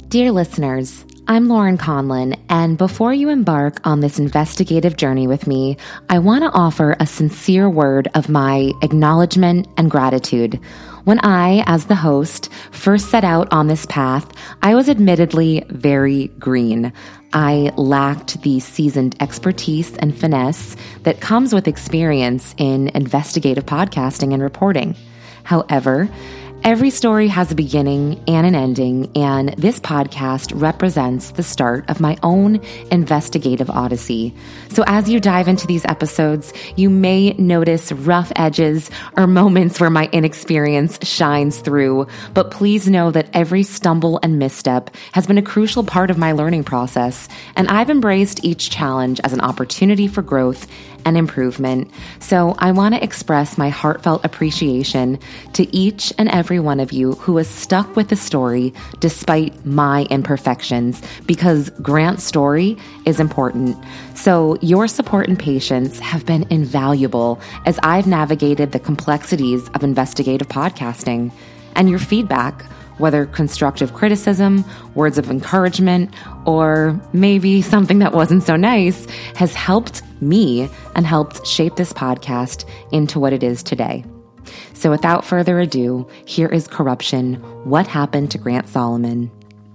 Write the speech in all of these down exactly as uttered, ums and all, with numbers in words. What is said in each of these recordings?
Dear listeners, I'm Lauren Conlin, and before you embark on this investigative journey with me, I want to offer a sincere word of my acknowledgement and gratitude. When I, as the host, first set out on this path, I was admittedly very green. I lacked the seasoned expertise and finesse that comes with experience in investigative podcasting and reporting. However, every story has a beginning and an ending, and this podcast represents the start of my own investigative odyssey. So as you dive into these episodes, you may notice rough edges or moments where my inexperience shines through, but please know that every stumble and misstep has been a crucial part of my learning process, and I've embraced each challenge as an opportunity for growth and improvement. So I want to express my heartfelt appreciation to each and every one of you who has stuck with the story despite my imperfections, because Grant's story is important. So your support and patience have been invaluable as I've navigated the complexities of investigative podcasting. And your feedback, whether constructive criticism, words of encouragement, or maybe something that wasn't so nice, has helped me and helped shape this podcast into what it is today. So without further ado, here is Corruption: What Happened to Grant Solomon.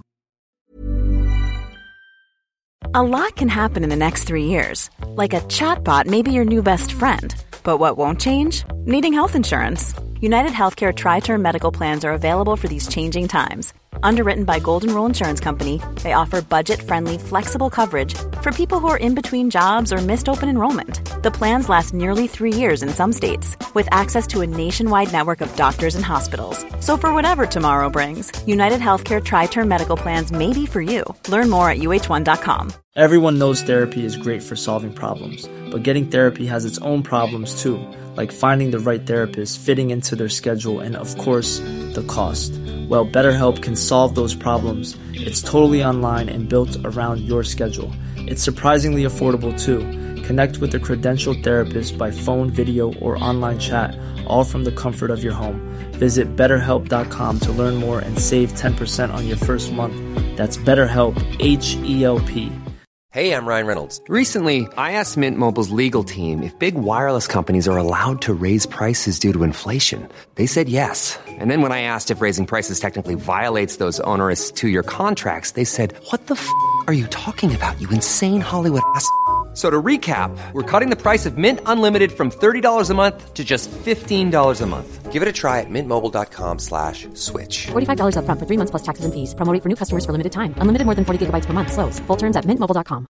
A lot can happen in the next three years. Like a chatbot may be your new best friend. But what won't change? Needing health insurance. United Healthcare Tri-Term Medical Plans are available for these changing times. Underwritten by Golden Rule Insurance Company, they offer budget-friendly, flexible coverage for people who are in between jobs or missed open enrollment. The plans last nearly three years in some states, with access to a nationwide network of doctors and hospitals. So for whatever tomorrow brings, United Healthcare Tri-Term Medical Plans may be for you. Learn more at U H one dot com. Everyone knows therapy is great for solving problems, but getting therapy has its own problems too, like finding the right therapist, fitting into their schedule, and of course, the cost. Well, BetterHelp can solve those problems. It's totally online and built around your schedule. It's surprisingly affordable too. Connect with a credentialed therapist by phone, video, or online chat, all from the comfort of your home. Visit better help dot com to learn more and save ten percent on your first month. That's BetterHelp, H E L P. Hey, I'm Ryan Reynolds. Recently, I asked Mint Mobile's legal team if big wireless companies are allowed to raise prices due to inflation. They said yes. And then when I asked if raising prices technically violates those onerous two-year contracts, they said, "What the f*** are you talking about, you insane Hollywood ass f- So to recap, we're cutting the price of Mint Unlimited from thirty dollars a month to just fifteen dollars a month. Give it a try at mintmobile.com slash switch. forty-five dollars up front for three months plus taxes and fees. Promo rate for new customers for limited time. Unlimited more than forty gigabytes per month. Slows full terms at mint mobile dot com.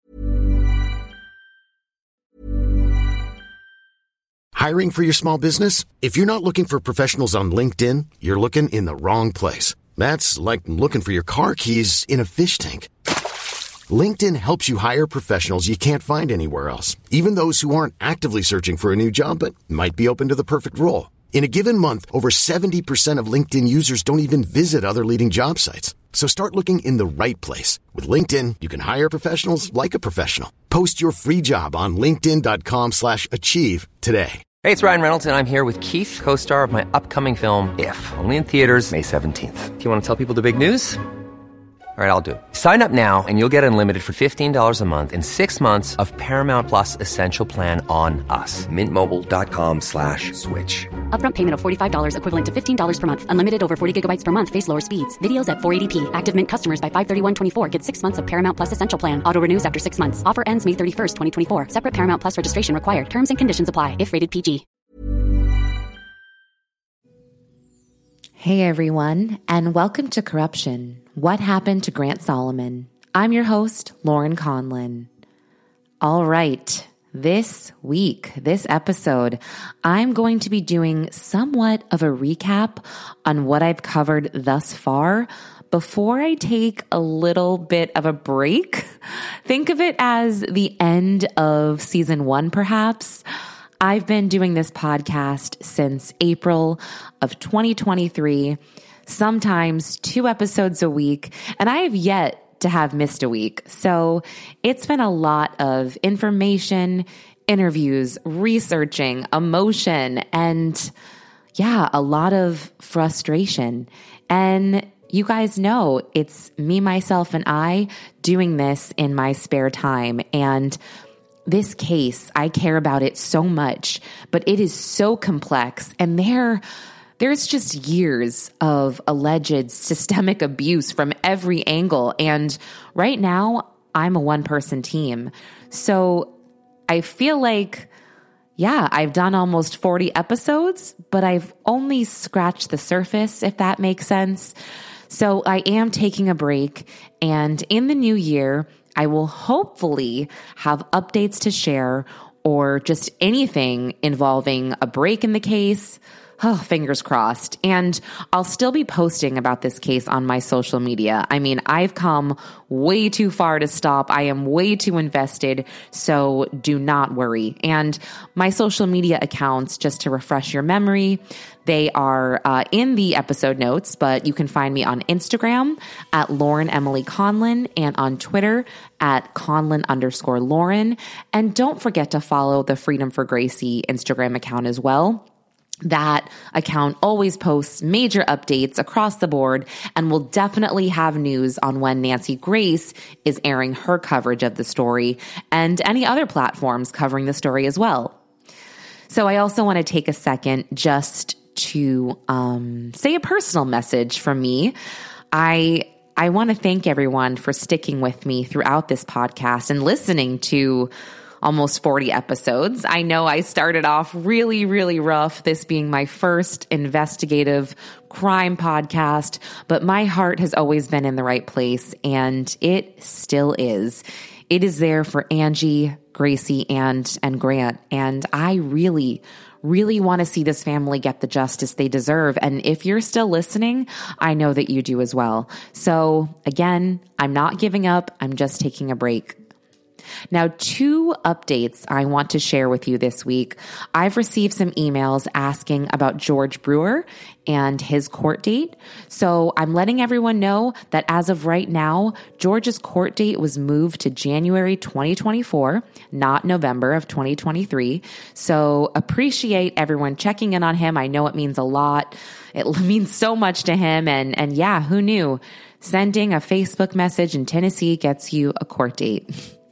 Hiring for your small business? If you're not looking for professionals on LinkedIn, you're looking in the wrong place. That's like looking for your car keys in a fish tank. LinkedIn helps you hire professionals you can't find anywhere else, even those who aren't actively searching for a new job but might be open to the perfect role. In a given month, over seventy percent of LinkedIn users don't even visit other leading job sites. So start looking in the right place. With LinkedIn, you can hire professionals like a professional. Post your free job on linkedin.com slash achieve today. Hey, it's Ryan Reynolds, and I'm here with Keith, co-star of my upcoming film, If, only in theaters May seventeenth. Do you want to tell people the big news? All right, I'll do it. Sign up now and you'll get unlimited for fifteen dollars a month and six months of Paramount Plus Essential Plan on us. Mintmobile.com slash switch. Upfront payment of forty-five dollars equivalent to fifteen dollars per month. Unlimited over forty gigabytes per month. Face lower speeds. Videos at four eighty p. Active Mint customers by five thirty-one twenty-four get six months of Paramount Plus Essential Plan. Auto renews after six months. Offer ends May thirty-first, twenty twenty-four. Separate Paramount Plus registration required. Terms and conditions apply if rated P G. Hey everyone, and welcome to Corruption: What Happened to Grant Solomon. I'm your host, Lauren Conlin. All right, this week, this episode, I'm going to be doing somewhat of a recap on what I've covered thus far before I take a little bit of a break. Think of it as the end of season one, perhaps. I've been doing this podcast since April of twenty twenty-three, sometimes two episodes a week, and I have yet to have missed a week. So it's been a lot of information, interviews, researching, emotion, and yeah, a lot of frustration. And you guys know it's me, myself, and I doing this in my spare time. And this case, I care about it so much, but it is so complex. And there, there's just years of alleged systemic abuse from every angle. And right now, I'm a one-person team. So I feel like, yeah, I've done almost forty episodes, but I've only scratched the surface, if that makes sense. So I am taking a break, and in the new year, I will hopefully have updates to share or just anything involving a break in the case. Oh, fingers crossed. And I'll still be posting about this case on my social media. I mean, I've come way too far to stop. I am way too invested, so do not worry. And my social media accounts, just to refresh your memory, they are uh, in the episode notes, but you can find me on Instagram at Lauren Emily Conlin and on Twitter at Conlin underscore Lauren. And don't forget to follow the Freedom for Gracie Instagram account as well. That account always posts major updates across the board and will definitely have news on when Nancy Grace is airing her coverage of the story and any other platforms covering the story as well. So I also want to take a second just to um, say a personal message from me. I I want to thank everyone for sticking with me throughout this podcast and listening to almost forty episodes. I know I started off really, really rough, this being my first investigative crime podcast, but my heart has always been in the right place, and it still is. It is there for Angie, Gracie, and, and Grant, and I really, really want to see this family get the justice they deserve. And if you're still listening, I know that you do as well. So again, I'm not giving up. I'm just taking a break. Now, two updates I want to share with you this week. I've received some emails asking about George Brewer and his court date. So I'm letting everyone know that as of right now, George's court date was moved to January twenty twenty-four, not November of twenty twenty-three. So appreciate everyone checking in on him. I know it means a lot. It means so much to him. And, and yeah, who knew? Sending a Facebook message in Tennessee gets you a court date.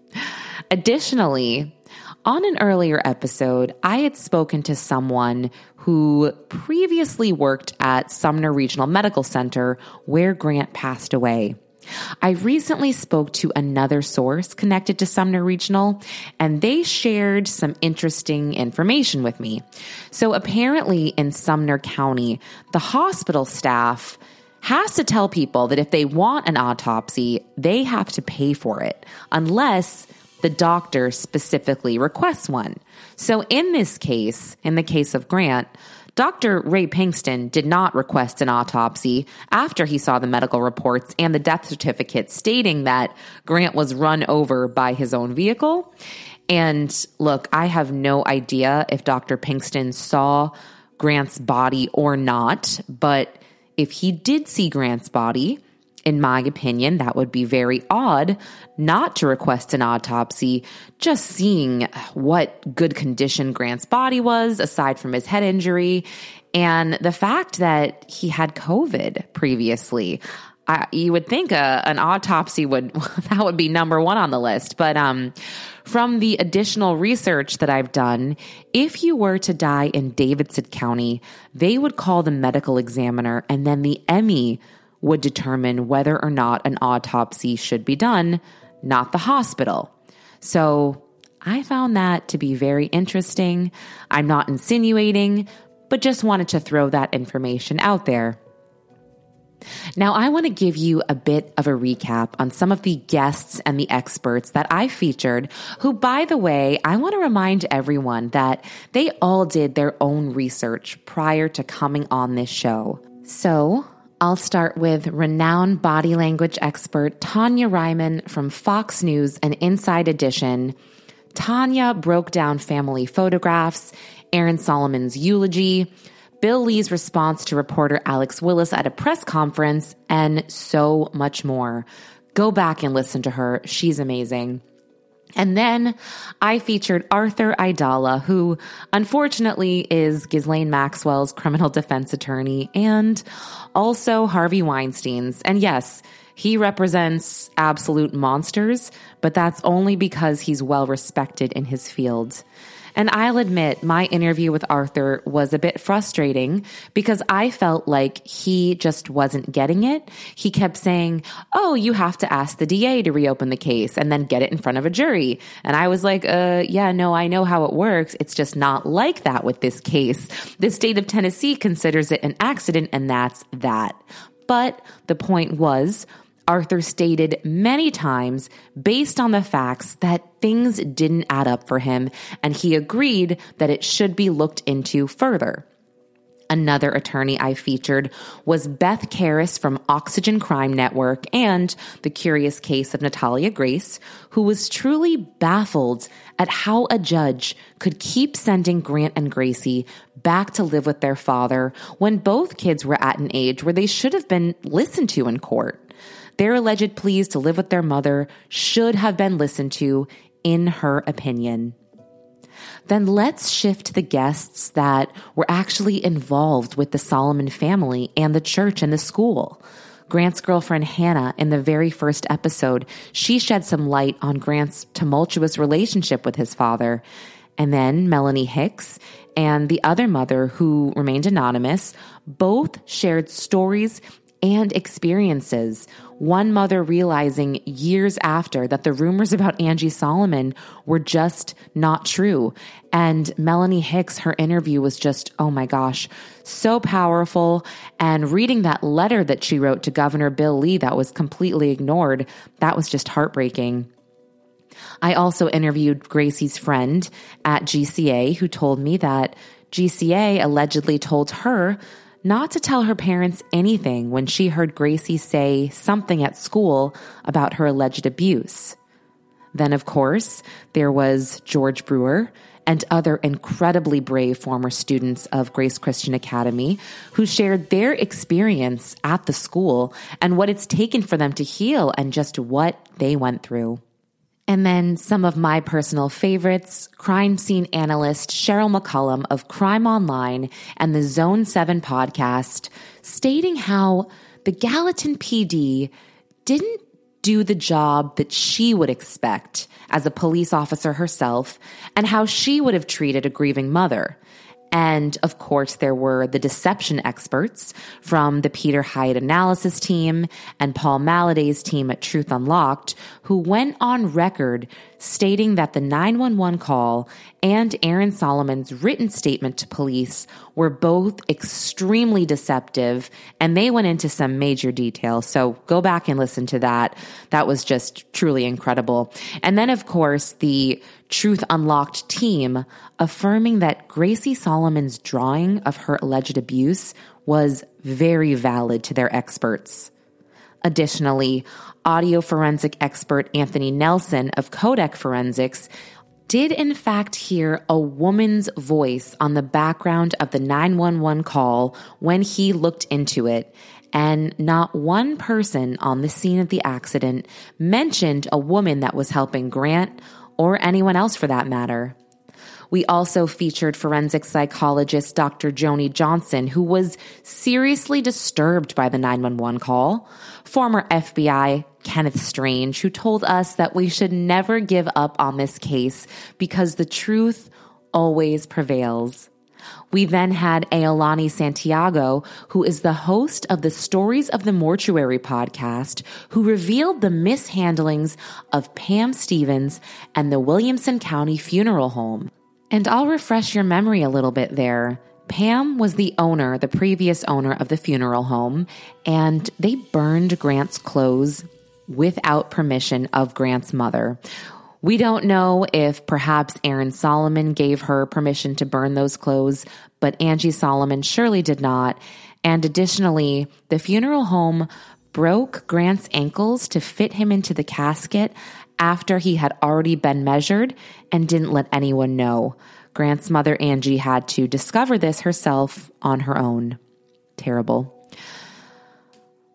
Additionally, on an earlier episode, I had spoken to someone who previously worked at Sumner Regional Medical Center where Grant passed away. I recently spoke to another source connected to Sumner Regional, and they shared some interesting information with me. So apparently in Sumner County, the hospital staff has to tell people that if they want an autopsy, they have to pay for it, unless the doctor specifically requests one. So in this case, in the case of Grant, Doctor Ray Pinkston did not request an autopsy after he saw the medical reports and the death certificate stating that Grant was run over by his own vehicle. And look, I have no idea if Doctor Pinkston saw Grant's body or not, but if he did see Grant's body, in my opinion, that would be very odd not to request an autopsy, just seeing what good condition Grant's body was, aside from his head injury, and the fact that he had COVID previously. I, you would think a, an autopsy would, that would be number one on the list. But um, from the additional research that I've done, if you were to die in Davidson County, they would call the medical examiner, and then the M E would determine whether or not an autopsy should be done, not the hospital. So I found that to be very interesting. I'm not insinuating, but just wanted to throw that information out there. Now, I want to give you a bit of a recap on some of the guests and the experts that I featured, who, by the way, I want to remind everyone that they all did their own research prior to coming on this show. So I'll start with renowned body language expert Tanya Ryman from Fox News and Inside Edition. Tanya broke down family photographs, Aaron Solomon's eulogy, Bill Lee's response to reporter Alex Willis at a press conference, and so much more. Go back and listen to her. She's amazing. And then I featured Arthur Aidala, who unfortunately is Ghislaine Maxwell's criminal defense attorney and also Harvey Weinstein's. And yes, he represents absolute monsters, but that's only because he's well respected in his field. And I'll admit, my interview with Arthur was a bit frustrating because I felt like he just wasn't getting it. He kept saying, oh, you have to ask the D A to reopen the case and then get it in front of a jury. And I was like, uh, yeah, no, I know how it works. It's just not like that with this case. The state of Tennessee considers it an accident, and that's that. But the point was, Arthur stated many times, based on the facts, that things didn't add up for him, and he agreed that it should be looked into further. Another attorney I featured was Beth Karras from Oxygen Crime Network and The Curious Case of Natalia Grace, who was truly baffled at how a judge could keep sending Grant and Gracie back to live with their father when both kids were at an age where they should have been listened to in court. Their alleged pleas to live with their mother should have been listened to, in her opinion. Then let's shift to the guests that were actually involved with the Solomon family and the church and the school. Grant's girlfriend Hannah, in the very first episode, she shed some light on Grant's tumultuous relationship with his father. And then Melanie Hicks and the other mother, who remained anonymous, both shared stories and experiences. One mother realizing years after that the rumors about Angie Solomon were just not true. And Melanie Hicks, her interview was just, oh my gosh, so powerful. And reading that letter that she wrote to Governor Bill Lee that was completely ignored, that was just heartbreaking. I also interviewed Gracie's friend at G C A, who told me that G C A allegedly told her not to tell her parents anything when she heard Gracie say something at school about her alleged abuse. Then, of course, there was George Brewer and other incredibly brave former students of Grace Christian Academy who shared their experience at the school and what it's taken for them to heal and just what they went through. And then some of my personal favorites, crime scene analyst Cheryl McCullum of Crime Online and the Zone seven podcast, stating how the Gallatin P D didn't do the job that she would expect as a police officer herself and how she would have treated a grieving mother. And of course, there were the deception experts from the Peter Hyatt analysis team and Paul Malladay's team at Truth Unlocked, who went on record stating that the nine one one call and Aaron Solomon's written statement to police were both extremely deceptive, and they went into some major detail. So go back and listen to that. That was just truly incredible. And then, of course, the Truth Unlocked team affirming that Gracie Solomon's drawing of her alleged abuse was very valid to their experts. Additionally, audio forensic expert Anthony Nelson of Kodak Forensics did in fact hear a woman's voice on the background of the nine one one call when he looked into it, and not one person on the scene of the accident mentioned a woman that was helping Grant or anyone else for that matter. We also featured forensic psychologist Doctor Joni Johnson, who was seriously disturbed by the nine one one call. Former F B I Kenneth Strange, who told us that we should never give up on this case because the truth always prevails. We then had Aolani Santiago, who is the host of the Stories of the Mortuary podcast, who revealed the mishandlings of Pam Stevens and the Williamson County Funeral Home. And I'll refresh your memory a little bit there. Pam was the owner, the previous owner of the funeral home, and they burned Grant's clothes without permission of Grant's mother. We don't know if perhaps Aaron Solomon gave her permission to burn those clothes, but Angie Solomon surely did not. And additionally, the funeral home broke Grant's ankles to fit him into the casket after he had already been measured and didn't let anyone know. Grant's mother, Angie, had to discover this herself on her own. Terrible.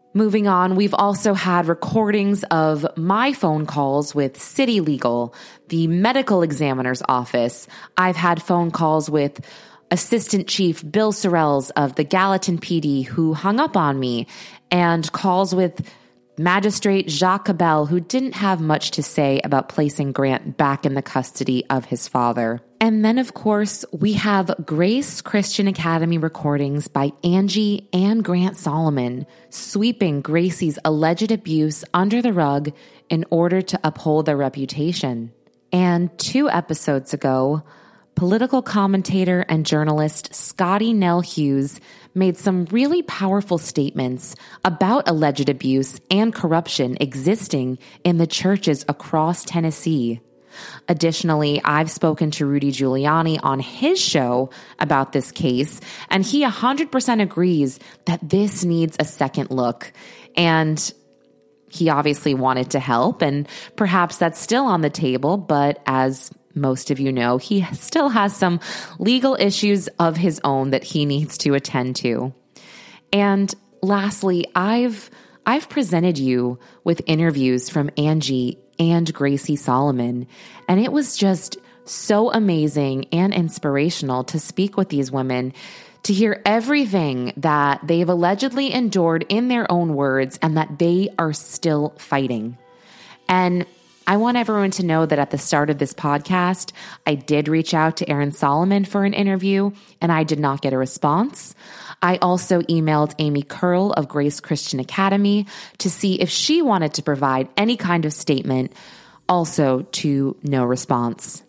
Moving on, we've also had recordings of my phone calls with City Legal, the medical examiner's office. I've had phone calls with Assistant Chief Bill Sorrells of the Gallatin P D who hung up on me, and calls with Magistrate Jacques Cabell, who didn't have much to say about placing Grant back in the custody of his father. And then, of course, we have Grace Christian Academy recordings by Angie and Grant Solomon, sweeping Gracie's alleged abuse under the rug in order to uphold their reputation. And two episodes ago, political commentator and journalist Scotty Nell Hughes made some really powerful statements about alleged abuse and corruption existing in the churches across Tennessee. Additionally, I've spoken to Rudy Giuliani on his show about this case, and he one hundred percent agrees that this needs a second look. And he obviously wanted to help, and perhaps that's still on the table, but as most of you know, he still has some legal issues of his own that he needs to attend to. And lastly, I've I've presented you with interviews from Angie and Gracie Solomon, and it was just so amazing and inspirational to speak with these women, to hear everything that they've allegedly endured in their own words and that they are still fighting. And I want everyone to know that at the start of this podcast, I did reach out to Erin Solomon for an interview, and I did not get a response. I also emailed Amy Curl of Grace Christian Academy to see if she wanted to provide any kind of statement, also to no response.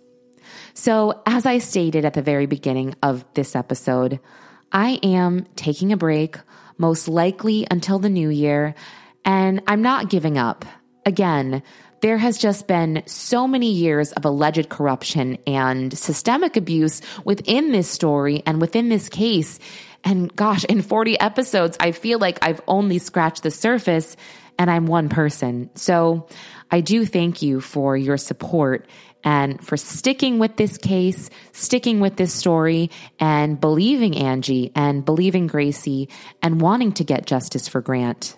So as I stated at the very beginning of this episode, I am taking a break, most likely until the new year, and I'm not giving up. Again, there has just been so many years of alleged corruption and systemic abuse within this story and within this case. And gosh, in forty episodes, I feel like I've only scratched the surface, and I'm one person. So I do thank you for your support and for sticking with this case, sticking with this story, and believing Angie and believing Gracie and wanting to get justice for Grant.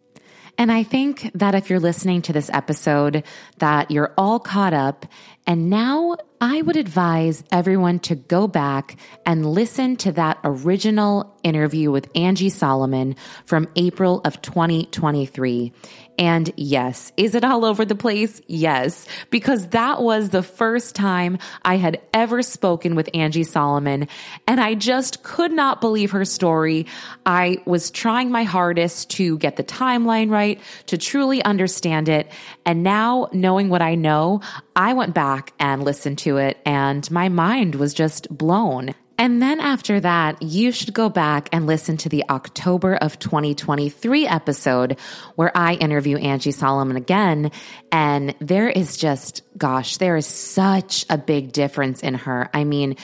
And I think that if you're listening to this episode, that you're all caught up. And now I would advise everyone to go back and listen to that original interview with Angie Solomon from April of twenty twenty-three. And yes, is it all over the place? Yes, because that was the first time I had ever spoken with Angie Solomon, and I just could not believe her story. I was trying my hardest to get the timeline right, to truly understand it, and now knowing what I know, I went back and listened to it, and my mind was just blown. And then after that, you should go back and listen to the October of twenty twenty-three episode where I interview Angie Solomon again. And there is just, gosh, there is such a big difference in her. I mean,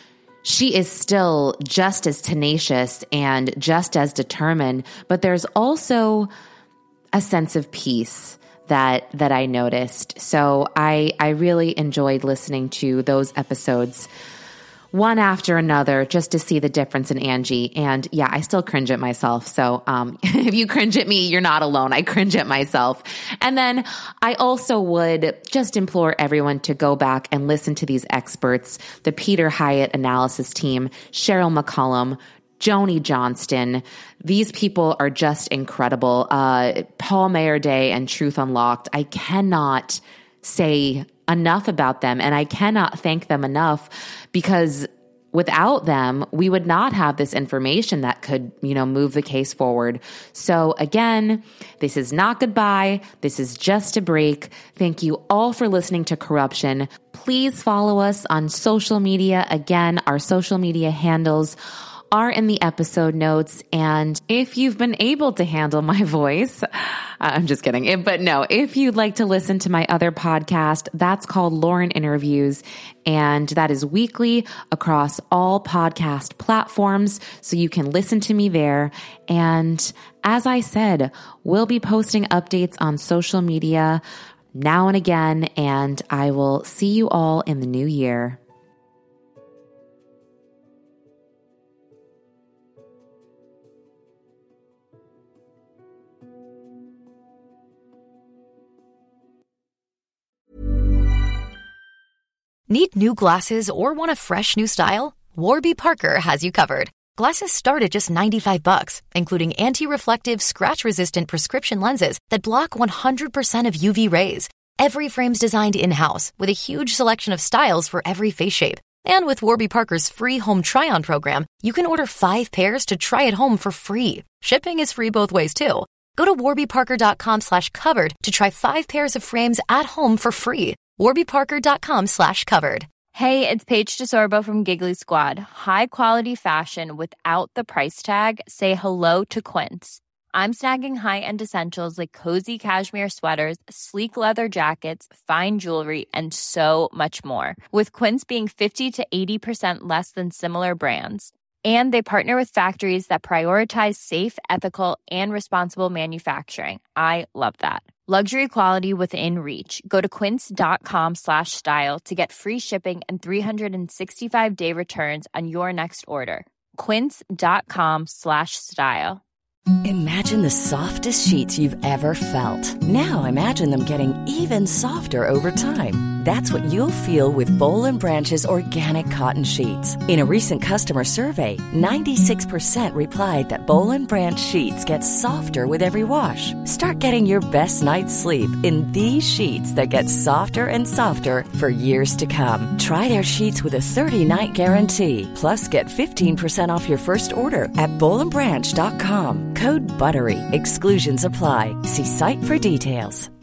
she is still just as tenacious and just as determined, but there's also a sense of peace that that I noticed. So I I really enjoyed listening to those episodes one after another, just to see the difference in Angie. And yeah, I still cringe at myself. So um, if you cringe at me, you're not alone. I cringe at myself. And then I also would just implore everyone to go back and listen to these experts, the Peter Hyatt analysis team, Cheryl McCollum, Joni Johnston. These people are just incredible. Uh, Paul Mayerday and Truth Unlocked. I cannot say enough about them, and I cannot thank them enough, because without them, we would not have this information that could, you know, move the case forward. So again, this is not goodbye. This is just a break. Thank you all for listening to Corruption. Please follow us on social media. Again, our social media handles are in the episode notes. And if you've been able to handle my voice, I'm just kidding. But no, if you'd like to listen to my other podcast, that's called Lauren Interviews. And that is weekly across all podcast platforms. So you can listen to me there. And as I said, we'll be posting updates on social media now and again. And I will see you all in the new year. Need new glasses or want a fresh new style? Warby Parker has you covered. Glasses start at just ninety-five bucks, including anti-reflective, scratch-resistant prescription lenses that block one hundred percent of U V rays. Every frame's designed in-house with a huge selection of styles for every face shape. And with Warby Parker's free home try-on program, you can order five pairs to try at home for free. Shipping is free both ways, too. Go to warbyparker.com slash covered to try five pairs of frames at home for free. warbyparker.com slash covered. Hey, it's Paige DeSorbo from Giggly Squad. High quality fashion without the price tag. Say hello to Quince. I'm snagging high-end essentials like cozy cashmere sweaters, sleek leather jackets, fine jewelry, and so much more. With Quince being fifty to eighty percent less than similar brands. And they partner with factories that prioritize safe, ethical, and responsible manufacturing. I love that. Luxury quality within reach. Go to quince.com slash style to get free shipping and three sixty-five day returns on your next order. Quince.com slash style. Imagine the softest sheets you've ever felt. Now imagine them getting even softer over time. That's what you'll feel with Boll and Branch's organic cotton sheets. In a recent customer survey, ninety-six percent replied that Boll and Branch sheets get softer with every wash. Start getting your best night's sleep in these sheets that get softer and softer for years to come. Try their sheets with a thirty-night guarantee. Plus, get fifteen percent off your first order at boll and branch dot com. Code BUTTERY. Exclusions apply. See site for details.